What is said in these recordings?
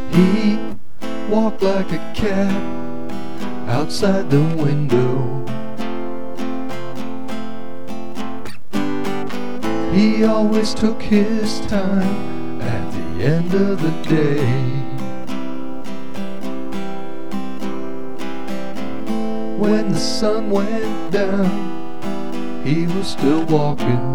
He walked like a cat outside the window. He always took his time at the end of the day. When the sun went down, he was still walking.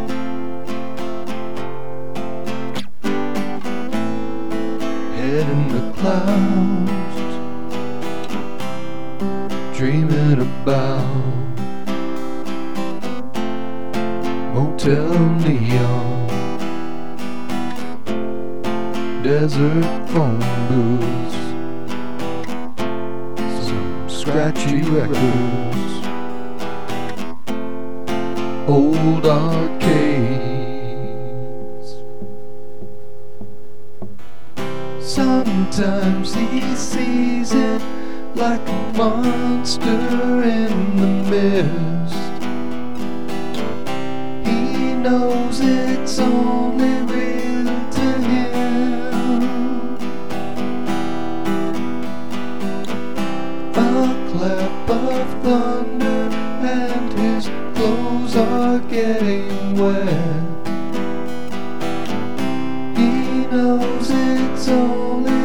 Head in the clouds, dreaming about Motel Neon, desert phone booths, some scratchy records, old arcades. Sometimes he sees it like a monster in the mist. He knows it's only real to him. A clap of thunder and his clothes are getting wet. He knows it's only